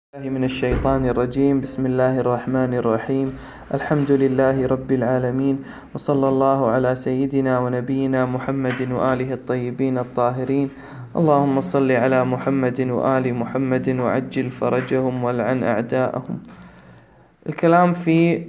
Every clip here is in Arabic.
من الشيطان الرجيم. بسم الله الرحمن الرحيم. الحمد لله رب العالمين، وصلى الله على سيدنا ونبينا محمد وآله الطيبين الطاهرين. اللهم صل على محمد وآل محمد وعجل فرجهم والعن أعداءهم. الكلام في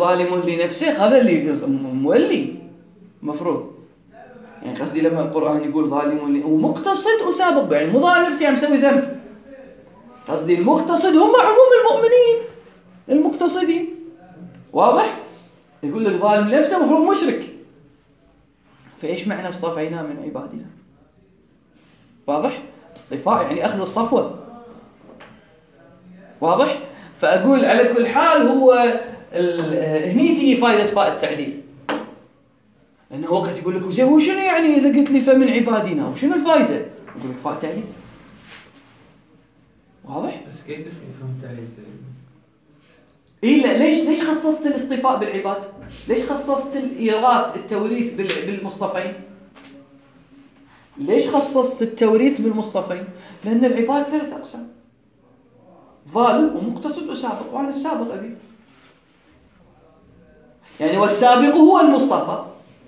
ظالم لنفسه هذا اللي مولي مفروض، يعني قصدي لما القرآن يقول ظالم ومقتصد وسابق، يعني مو ظالم نفسه يعني مسوي ذنب، قصدي المقتصد هم عموم المؤمنين المقتصدين. واضح؟ يقول لك ظالم نفسه مفروض مشرك، فإيش معنى اصطفينا من عبادنا؟ واضح؟ اصطفاء يعني أخذ الصفوة. واضح؟ فأقول على كل حال هو هني تيجي فائدة فاء التعليل، لأنه وقت يقول لك وزين هو شنو يعني إذا قلت لي فمن عبادنا وشنو الفائدة؟ يقول لك فاء التعليل. واضح؟ بس كيف تفهم التعليل سليم؟ إيه لا ليش خصصت الاصطفاء بالعباد؟ ليش خصصت الإيراث التوريث بالمصطفين؟ ليش خصصت التوريث بالمصطفين؟ لأن العباد 3 أقسام، ظالم ومقتصد وسابق، وأنا السابق أبي، يعني والسابق هو المصطفى.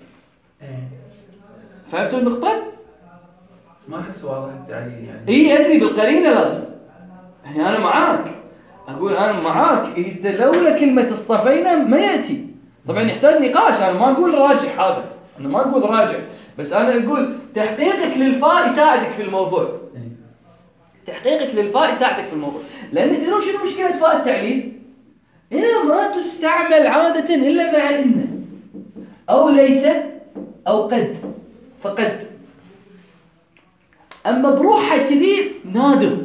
فهمتوا النقطة؟ ما أحس واضح التعليل يعني. إيه أدري بالقرينة لازم، يعني أنا معاك، أقول أنا معاك، إذا لولا كلمة اصطفينا ما يأتي. طبعا يحتاج نقاش، أنا ما أقول راجح هذا، أنا ما أقول راجح، بس أنا أقول تحقيقك للفاء يساعدك في الموضوع. تحقيقك للفاء يساعدك في الموضوع، لأن تدرون شنو مشكلة فاء التعليل؟ إنها ما تستعمل عادة إلا مع إن أو ليس أو قد، فقد. أما بروحها كذي نادر.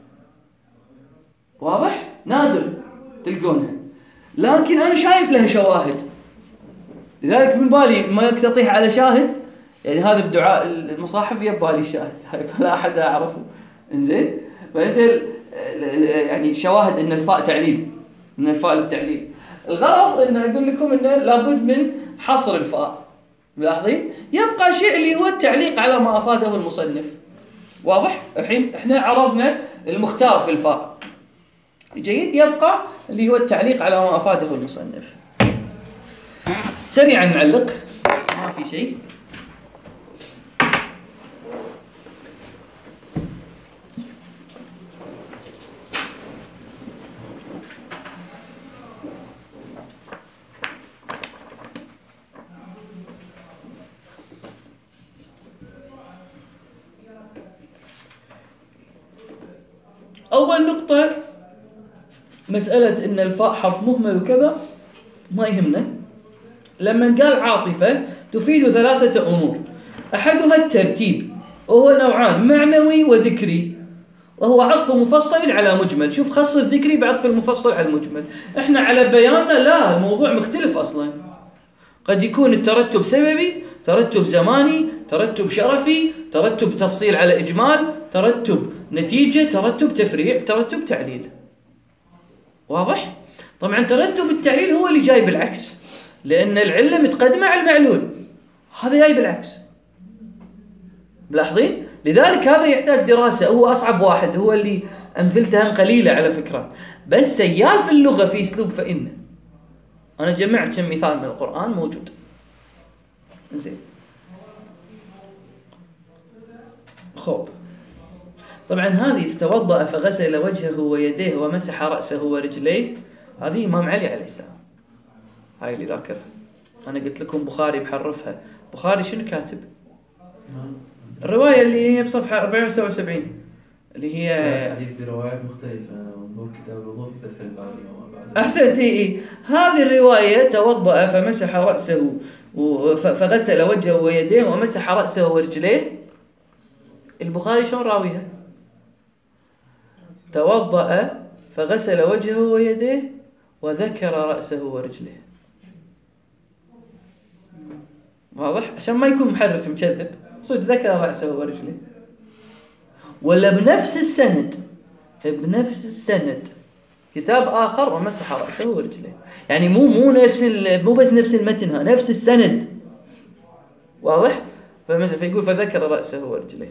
واضح؟ نادر تلقونها، لكن أنا شايف لها شواهد، لذلك من بالي ما يقتطيح على شاهد، يعني هذا بدعاء المصاحف يبالي شاهد فلا أحد أعرفه. إنزين؟ فأنت يعني شواهد إن الفاء تعليل، من الفاء للتعليل. الغرض إن أقول لكم إن لابد من حصر الفاء. ملاحظين؟ يبقى شيء اللي هو التعليق على ما أفاده المصنف. واضح؟ الحين إحنا عرضنا المختار في الفاء، جيد. يبقى اللي هو التعليق على ما أفاده المصنف. سريعا نعلق، ما في شيء. أول نقطة مسألة إن الفاء حرف مهمل وكذا ما يهمنا. لما قال عاطفة تفيد 3 أمور، أحدها الترتيب، وهو نوعان، معنوي وذكري، وهو عطف مفصل على مجمل. شوف خص الذكري بعطف المفصل على المجمل. إحنا على بياننا لا، الموضوع مختلف أصلا. قد يكون الترتب سببي، ترتب زماني، ترتب شرفي، ترتب تفصيل على إجمال، ترتب نتيجة، ترتب تفريع، ترتب تعليل. واضح؟ طبعا ترتب التعليل هو اللي جاي بالعكس، لأن العلة متقدمة على المعلول، هذا جاي بالعكس. ملاحظين؟ لذلك هذا يحتاج دراسة، هو أصعب واحد، هو اللي أمثلتها قليلة على فكرة، بس سيال في اللغة في أسلوب فإن أنا جمعت مثال من القرآن موجود. زين. خوب. طبعا هذه توضأ فغسل وجهه ويديه ومسح رأسه ورجليه، هذه إمام علي عليه السلام، هاي اللي ذاكرها. أنا قلت لكم بخاري بحرفها. بخاري شنو كاتب؟ الرواية اللي هي بصفحة 477 اللي هي حديث بروايات مختلفة، ونقول كتاب الوضوء فتح الباري وما بعد. أحسنت. هذه الرواية توضأ فمسح رأسه فغسل وجهه ويديه ومسح رأسه ورجليه. البخاري شلون راويها؟ توضأ فغسل وجهه ويديه وذكر رأسه ورجليه. واضح؟ عشان ما يكون محرف مكذب، صدق ذكر رأسه ورجليه. ولا بنفس السند كتاب آخر ومسح رأسه ورجليه، يعني مو بس نفس المتن، نفس السند. واضح؟ فيقول فذكر رأسه ورجليه.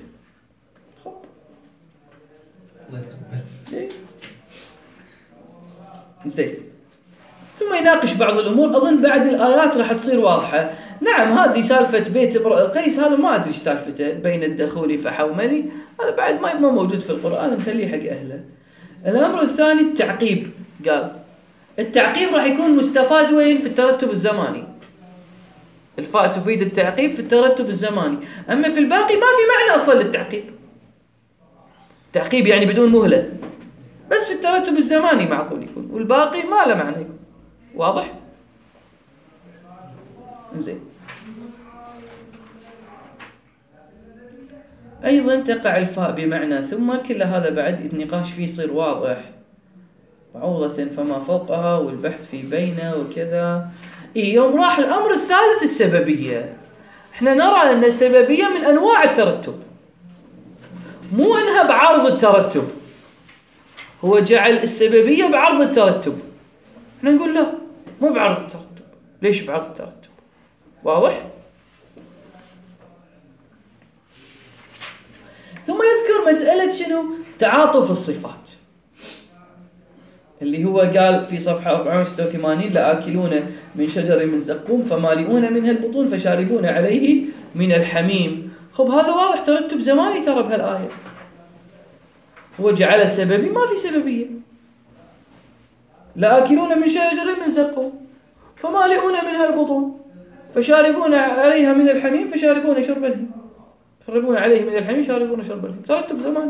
زين. ثم يناقش بعض الأمور، أظن بعد الآيات راح تصير واضحة. نعم هذه سالفة بيت امرؤ القيس، هذا ما أدري إيش سالفته، بين الدخول فحوملي، هذا بعد ما موجود في القرآن، نخليه حق أهله. الأمر الثاني التعقيب، قال التعقيب راح يكون مستفاد وين؟ في الترتب الزماني. الفاء تفيد التعقيب في الترتب الزماني، أما في الباقي ما في معنى أصلا للتعقيب. تعقيب يعني بدون مهلة، بس في الترتب الزماني معقول يكون، والباقي ما له معنى يكون. واضح؟ زين. أيضا تقع الفاء بمعنى ثم، كل هذا بعد النقاش فيه يصير واضح. عوضة فما فوقها، والبحث في بينه وكذا. يوم راح الأمر الثالث السببية. احنا نرى أن السببية من أنواع الترتب، مو أنها بعرض الترتب. هو جعل السببية بعرض الترتب، احنا نقول لا، مو بعرض الترتب. ليش بعرض الترتب؟ واضح؟ ثم يذكر مسألة شنو؟ تعاطف الصفات، اللي هو قال في صفحة 486: لآكلون من شجر من زقوم فمالئون منها البطون فشاربون عليه من الحميم. خب هذا واضح ترتب زماني ترى بهالآية. هو جعل سببي، ما في سببية. لآكلون من شجر من زقوم فمالئون منها البطون فشاربون عليها من الحميم فشاربون شرب الهيم. يشربون عليه من الحميم شاربون شرب الهيم، ترتب زماني.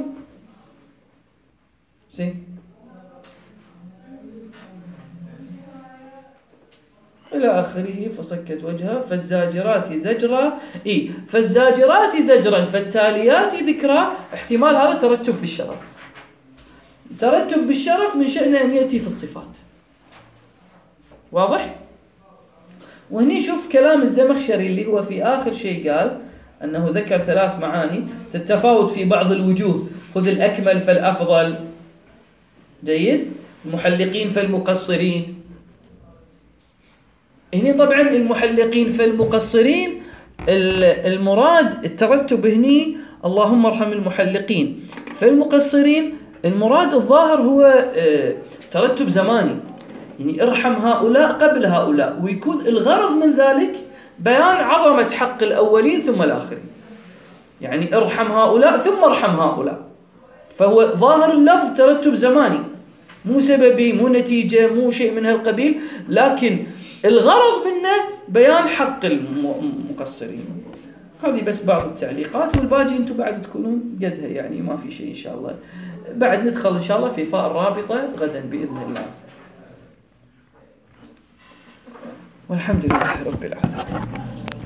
زين. إلى آخره. فصكت وجهها فالزاجرات زجرا. فالزاجرات زجرا فالتاليات ذكرا. احتمال هذا ترتب في الشرف. ترتب بالشرف من شأنه أن يأتي في الصفات. واضح؟ وهني شوف كلام الزمخشري اللي هو في آخر شيء قال أنه ذكر 3 معاني تتفاوت في بعض الوجوه. خذ الأكمل فالأفضل. جيد. المحلقين فالمقصرين. هني طبعا المحلقين فالمقصرين المراد الترتب هني اللهم ارحم المحلقين. فالمقصرين المراد الظاهر هو ترتب زماني، يعني ارحم هؤلاء قبل هؤلاء، ويكون الغرض من ذلك بيان عظمة حق الأولين ثم الآخرين. يعني ارحم هؤلاء ثم ارحم هؤلاء. فهو ظاهر اللفظ ترتب زماني، مو سببي، مو نتيجة، مو شيء من هالقبيل، لكن الغرض منه بيان حق المقصرين. هذه بس بعض التعليقات، والباقي انتم بعد تكونون قدها، يعني ما في شيء ان شاء الله. بعد ندخل ان شاء الله في فاء الرابطة غدا بإذن الله. والحمد لله رب العالمين.